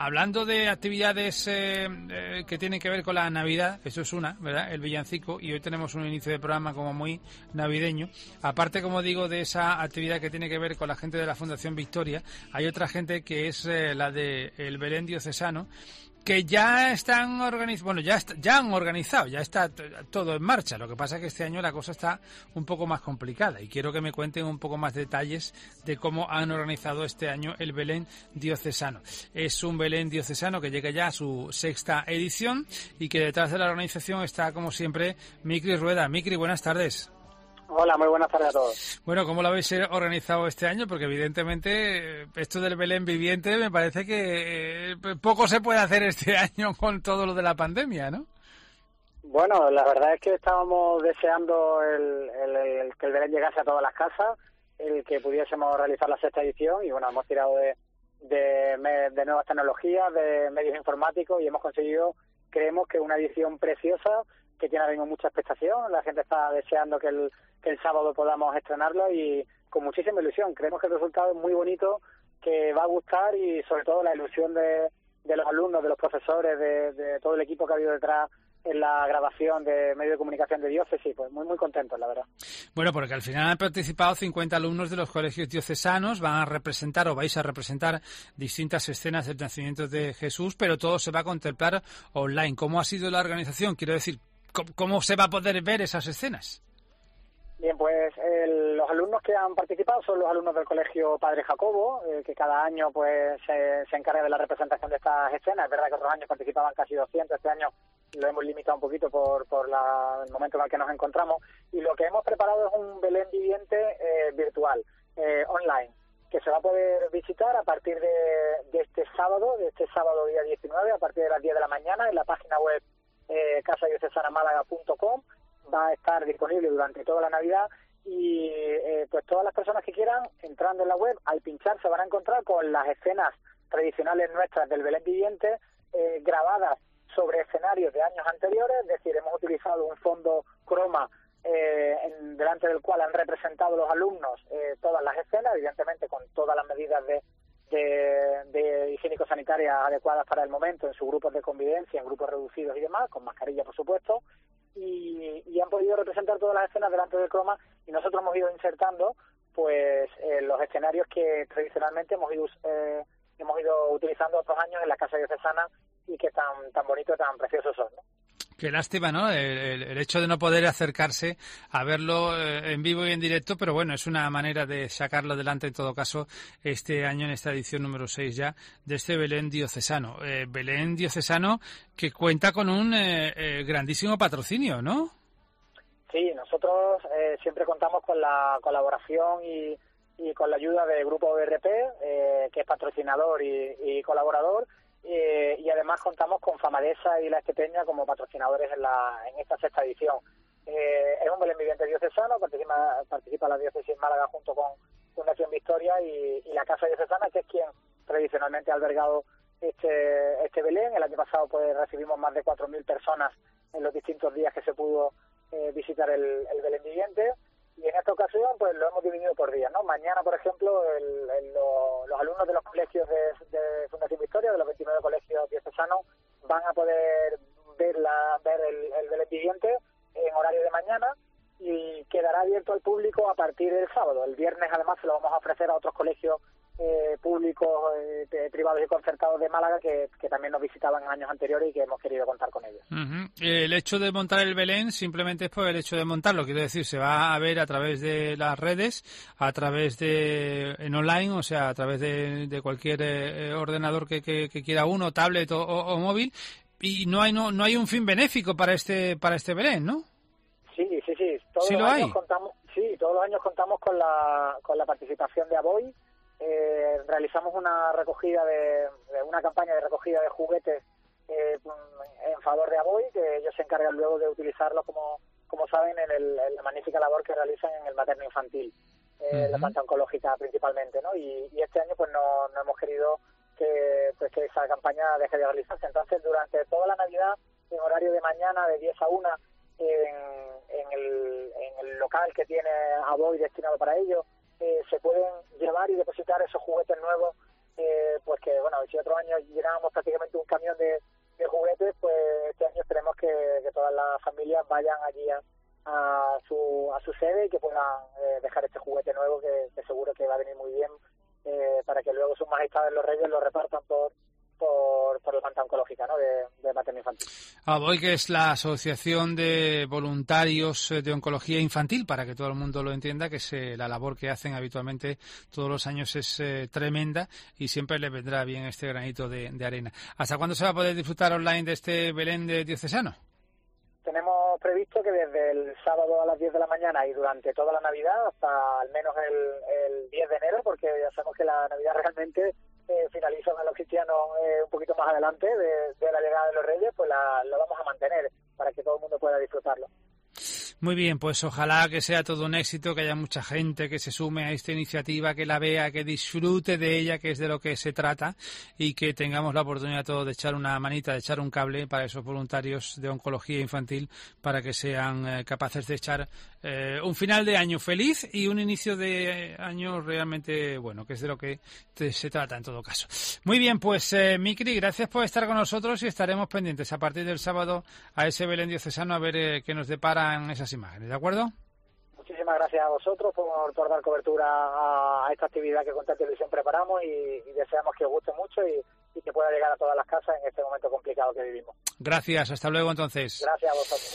hablando de actividades que tienen que ver con la Navidad, eso es una, ¿verdad? El villancico, y hoy tenemos un inicio de programa como muy navideño. Aparte, como digo, de esa actividad que tiene que ver con la gente de la Fundación Victoria, hay otra gente que es la de el Belén diocesano, que ya están ya han organizado, ya está todo en marcha. Lo que pasa es que este año la cosa está un poco más complicada y quiero que me cuenten un poco más detalles de cómo han organizado este año el Belén diocesano. Es un Belén diocesano que llega ya a su 6ª edición y que detrás de la organización está, como siempre, Micri Rueda. Micri, buenas tardes. Hola, muy buenas tardes a todos. Bueno, ¿cómo lo habéis organizado este año? Porque evidentemente esto del Belén viviente me parece que poco se puede hacer este año con todo lo de la pandemia, ¿no? Bueno, la verdad es que estábamos deseando que el Belén llegase a todas las casas, el que pudiésemos realizar la 6ª edición y bueno, hemos tirado de nuevas tecnologías, de medios informáticos y hemos conseguido, creemos que una edición preciosa que tiene ahora mismo mucha expectación. La gente está deseando que el sábado podamos estrenarlo y con muchísima ilusión. Creemos que el resultado es muy bonito, que va a gustar y sobre todo la ilusión de los alumnos, de los profesores, de todo el equipo que ha habido detrás en la grabación de medios de comunicación de diócesis, pues muy muy contentos, la verdad. Bueno, porque al final han participado 50 alumnos de los colegios diocesanos, van a representar o vais a representar distintas escenas del nacimiento de Jesús, pero todo se va a contemplar online. ¿Cómo ha sido la organización? Quiero decir, ¿cómo se va a poder ver esas escenas? Bien, pues los alumnos que han participado son los alumnos del Colegio Padre Jacobo, que cada año pues se encarga de la representación de estas escenas. Es verdad que otros años participaban casi 200, este año lo hemos limitado un poquito por el momento en el que nos encontramos. Y lo que hemos preparado es un Belén viviente virtual, online, que se va a poder visitar a partir de este sábado día 19, a partir de las 10 de la mañana, en la página web casadiocesanamalaga.com. Va a estar disponible durante toda la Navidad y pues todas las personas que quieran, entrando en la web, al pinchar se van a encontrar con las escenas tradicionales nuestras del Belén viviente, grabadas sobre escenarios de años anteriores. Es decir, hemos utilizado un fondo croma delante del cual han representado los alumnos todas las escenas, evidentemente con todas las medidas de higiénico-sanitarias adecuadas para el momento, en sus grupos de convivencia, en grupos reducidos y demás, con mascarilla por supuesto, y han podido representar todas las escenas delante del croma, y nosotros hemos ido insertando pues los escenarios que tradicionalmente hemos ido utilizando otros años en la casa diocesana y que tan bonitos, tan preciosos son, ¿no? Qué lástima, ¿no? El hecho de no poder acercarse a verlo en vivo y en directo, pero bueno, es una manera de sacarlo adelante en todo caso este año en esta edición número 6 ya de este Belén diocesano. Belén diocesano que cuenta con un grandísimo patrocinio, ¿no? Sí, nosotros siempre contamos con la colaboración y con la ayuda del Grupo ORP, que es patrocinador y colaborador. Y además contamos con Famadesa y La Estepeña como patrocinadores en esta 6ª edición. Es un Belén viviente diocesano, participa la diócesis Málaga junto con Fundación Victoria y la Casa Diocesana, que es quien tradicionalmente ha albergado este Belén. El año pasado pues recibimos más de 4.000 personas en los distintos días que se pudo visitar el Belén viviente. Y en esta ocasión pues lo hemos dividido por días, ¿no? Mañana, por ejemplo, los alumnos de los colegios de Fundación Victoria, de los 29 colegios diocesanos, van a poder ver el Belén viviente en horario de mañana y quedará abierto al público a partir del sábado. El viernes, además, se lo vamos a ofrecer a otros colegios públicos, privados y concertados de Málaga que también nos visitaban en años anteriores y que hemos querido contar con ellos. Uh-huh. El hecho de montar el Belén simplemente es por el hecho de montarlo, quiero decir, se va a ver a través de las redes, a través en online, o sea, a través de cualquier ordenador que quiera uno, tablet o móvil, y no hay un fin benéfico para este Belén, ¿no? Sí. Todos los años contamos con la participación de Aboy. Realizamos una recogida una campaña de recogida de juguetes en favor de Aboy, que ellos se encargan luego de utilizarlos como saben en la magnífica labor que realizan en el materno infantil, la planta oncológica principalmente, ¿no? Y este año pues no hemos querido que esa campaña deje de realizarse. Entonces durante toda la Navidad, en horario de mañana de 10 a 1 en el local que tiene Aboy destinado para ello, se pueden llevar y depositar esos juguetes nuevos pues que, bueno, si otro año llenábamos prácticamente un camión de juguetes, pues este año esperemos que todas las familias vayan allí a su sede y que puedan dejar este juguete nuevo que seguro que va a venir muy bien para que luego sus majestades los reyes lo repartan por la Santa Oncológica, ¿no?, de materno infantil. AVOI, que es la Asociación de Voluntarios de Oncología Infantil, para que todo el mundo lo entienda, que es la labor que hacen habitualmente todos los años es tremenda y siempre les vendrá bien este granito de arena. ¿Hasta cuándo se va a poder disfrutar online de este Belén de diocesano? Tenemos previsto que desde el sábado a las 10 de la mañana y durante toda la Navidad hasta al menos el 10 de enero, porque ya sabemos que la Navidad realmente finaliza a los cristianos un poquito más adelante de la llegada de los Reyes, pues lo vamos a mantener para que todo el mundo pueda disfrutarlo. Muy bien, pues ojalá que sea todo un éxito, que haya mucha gente que se sume a esta iniciativa, que la vea, que disfrute de ella, que es de lo que se trata, y que tengamos la oportunidad todos de echar una manita, de echar un cable para esos voluntarios de oncología infantil, para que sean capaces de echar un final de año feliz y un inicio de año realmente bueno, que es de lo que se trata en todo caso. Muy bien, pues Micri, gracias por estar con nosotros y estaremos pendientes a partir del sábado a ese Belén diocesano a ver qué nos deparan esas imágenes, ¿de acuerdo? Muchísimas gracias a vosotros por dar cobertura a esta actividad que con tanta ilusión preparamos y deseamos que os guste mucho y que pueda llegar a todas las casas en este momento complicado que vivimos. Gracias, hasta luego entonces. Gracias a vosotros.